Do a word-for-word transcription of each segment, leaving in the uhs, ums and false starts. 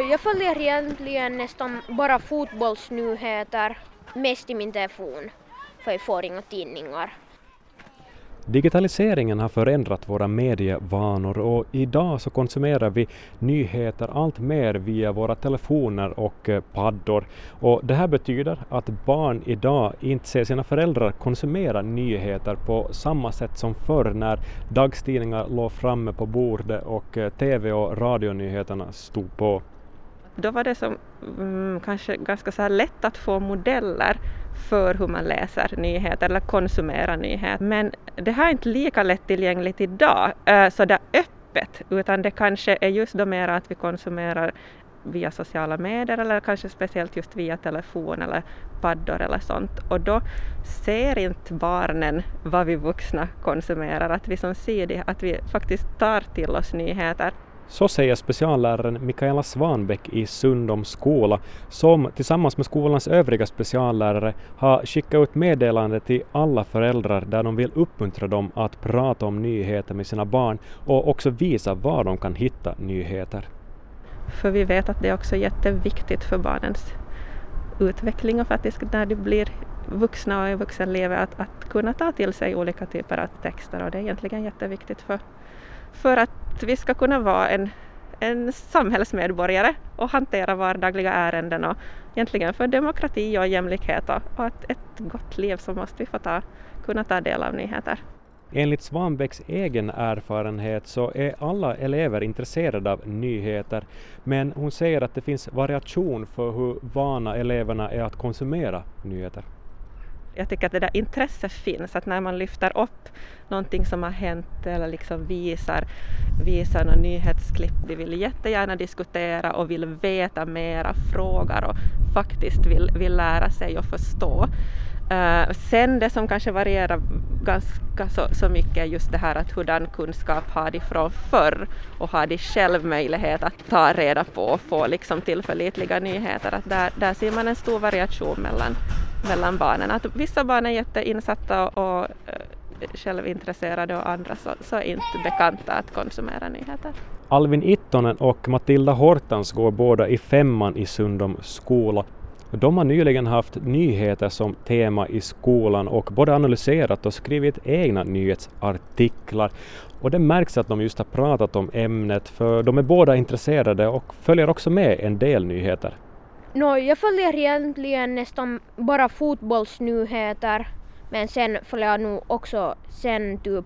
jag följer egentligen nästan bara fotbollsnyheter, mest i min telefon, för jag får inga tidningar. Digitaliseringen har förändrat våra medievanor och idag så konsumerar vi nyheter allt mer via våra telefoner och paddor. Och det här betyder att barn idag inte ser sina föräldrar konsumera nyheter på samma sätt som förr när dagstidningar låg framme på bordet och tv- och radionyheterna stod på. Då var det som, mm, kanske ganska så här lätt att få modeller för hur man läser nyheter eller konsumerar nyheter. Men det här är inte lika lättillgängligt idag äh, så där öppet, utan det kanske är just då mer att vi konsumerar via sociala medier eller kanske speciellt just via telefon eller paddor eller sånt. Och då ser inte barnen vad vi vuxna konsumerar, att vi som ser det, att vi faktiskt tar till oss nyheter. Så säger specialläraren Mikaela Svanbäck i Sundom skola som tillsammans med skolans övriga speciallärare har skickat ut meddelande till alla föräldrar där de vill uppmuntra dem att prata om nyheter med sina barn och också visa var de kan hitta nyheter. För vi vet att det är också jätteviktigt för barnens utveckling och faktiskt när de blir vuxna och i vuxenlivet att, att kunna ta till sig olika typer av texter, och det är egentligen jätteviktigt för För att vi ska kunna vara en, en samhällsmedborgare och hantera vardagliga ärenden och egentligen för demokrati och jämlikhet och, och ett, ett gott liv så måste vi få ta, kunna ta del av nyheter. Enligt Svanbäcks egen erfarenhet så är alla elever intresserade av nyheter, men hon säger att det finns variation för hur vana eleverna är att konsumera nyheter. Jag tycker att det där intresset finns, att när man lyfter upp någonting som har hänt eller liksom visar, visar någon nyhetsklipp, de vill jättegärna diskutera och vill veta mera, frågar och faktiskt vill, vill lära sig och förstå. Uh, sen det som kanske varierar ganska så, så mycket är just det här att hurdan kunskap har de från förr och har de själv möjlighet att ta reda på och få liksom tillförlitliga nyheter. Att där, där ser man en stor variation mellan, mellan barnen. Att vissa barn är jätteinsatta och, och uh, självintresserade och andra så, så är inte bekanta att konsumera nyheter. Alvin Ittonen och Matilda Hortans går båda i femman i Sundom skola. De har nyligen haft nyheter som tema i skolan och både analyserat och skrivit egna nyhetsartiklar. Och det märks att de just har pratat om ämnet, för de är båda intresserade och följer också med en del nyheter. No, jag följer egentligen nästan bara fotbollsnyheter, men sen följer jag nog också sen typ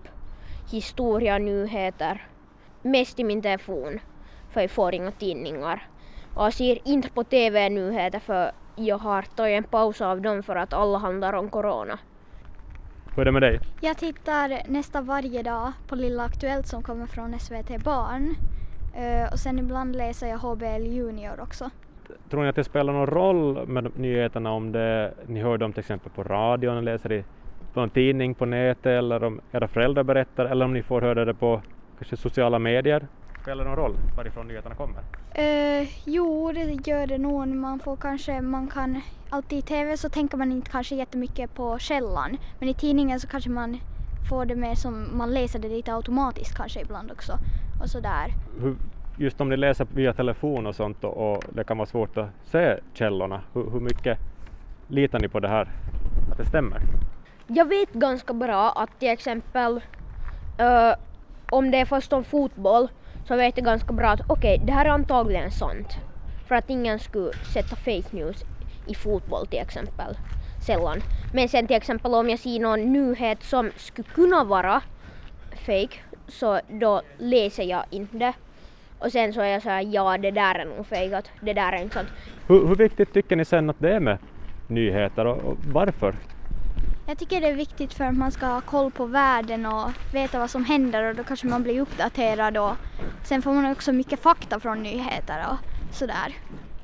historianyheter, mest i min telefon, för jag får inga tidningar. Och jag ser inte på tv-nyheter för jag har tagit en paus av dem för att alla handlar om corona. Hur är det med dig? Jag tittar nästan varje dag på Lilla Aktuellt som kommer från S V T Barn. Uh, och sen ibland läser jag H B L Junior också. Tror ni att det spelar någon roll med nyheterna om det, ni hör dem till exempel på radion eller läser i på en tidning på nätet, eller om era föräldrar berättar, eller om ni får höra det på kanske sociala medier? Spelar det någon roll varifrån nyheterna kommer? Uh, jo, det gör det nog. Man får kanske, man kan alltid i tv så tänker man inte kanske jättemycket på källan. Men i tidningen så kanske man får det mer som, man läser det lite automatiskt kanske ibland också. Och sådär. Hur, just om ni läser via telefon och sånt och, och det kan vara svårt att se källorna. Hur, hur mycket litar ni på det här, att det stämmer? Jag vet ganska bra att till exempel uh, om det är först om fotboll så vet jag ganska bra att okej, okay, det här är antagligen sant. För att ingen skulle sätta fake news i fotboll till exempel. Sällan. Men sen till exempel om jag ser någon nyhet som skulle kunna vara fake, så då läser jag inte det. Och sen så är jag så här, ja det där är nog fake, att det där är inte sant. Hur, hur viktigt tycker ni sen att det är med nyheter och, och varför? Jag tycker det är viktigt för att man ska ha koll på världen och veta vad som händer, och då kanske man blir uppdaterad, och sen får man också mycket fakta från nyheter och sådär.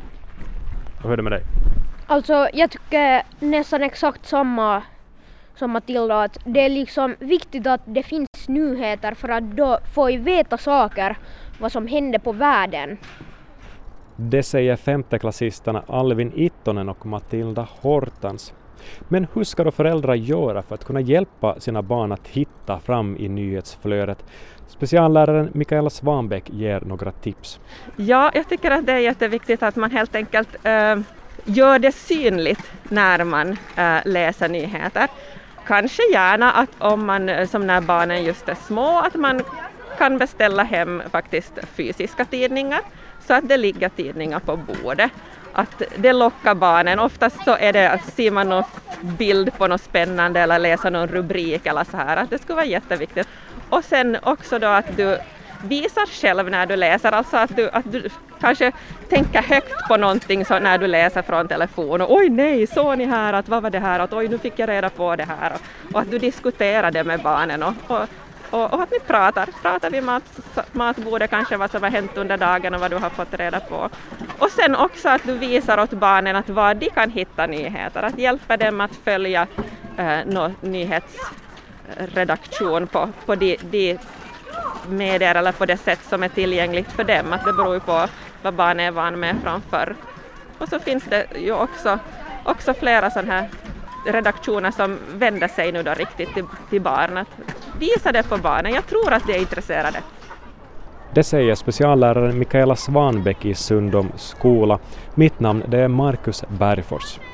Och hur är det med dig? Alltså jag tycker nästan exakt samma som Matilda, att det är liksom viktigt att det finns nyheter för att då får vi veta saker, vad som händer på världen. Det säger femteklassisterna Alvin Ittonen och Matilda Hortans. Men hur ska då föräldrar göra för att kunna hjälpa sina barn att hitta fram i nyhetsflödet? Specialläraren Mikaela Svanbäck ger några tips. Ja, jag tycker att det är jätteviktigt att man helt enkelt äh, gör det synligt när man äh, läser nyheter. Kanske gärna att om man, som när barnen just är små, att man kan beställa hem faktiskt fysiska tidningar så att det ligger tidningar på bordet. Att det lockar barnen. Oftast så är det, ser man någon bild på något spännande eller läser någon rubrik eller så här. Att det skulle vara jätteviktigt. Och sen också då att du visar själv när du läser. Alltså att du, att du kanske tänker högt på någonting så när du läser från telefon. Och, oj nej, såg ni här? Att, vad var det här? Att, oj, nu fick jag reda på det här. Och, och att du diskuterar det med barnen. Och, och, och, och att ni pratar. Pratar vid mat, matbordet kanske vad som har hänt under dagen och vad du har fått reda på. Och sen också att du visar åt barnen att var de kan hitta nyheter. Att hjälpa dem att följa eh, no, nyhetsredaktion på, på de, de medier eller på det sätt som är tillgängligt för dem. Att det beror ju på vad barnen är van med från förr. Och så finns det ju också, också flera sådana här redaktioner som vänder sig nu då riktigt till, till barn. Visa det på barnen. Jag tror att de är intresserade. Det säger specialläraren Mikaela Svanbäck i Sundom skola. Mitt namn det är Markus Bergfors.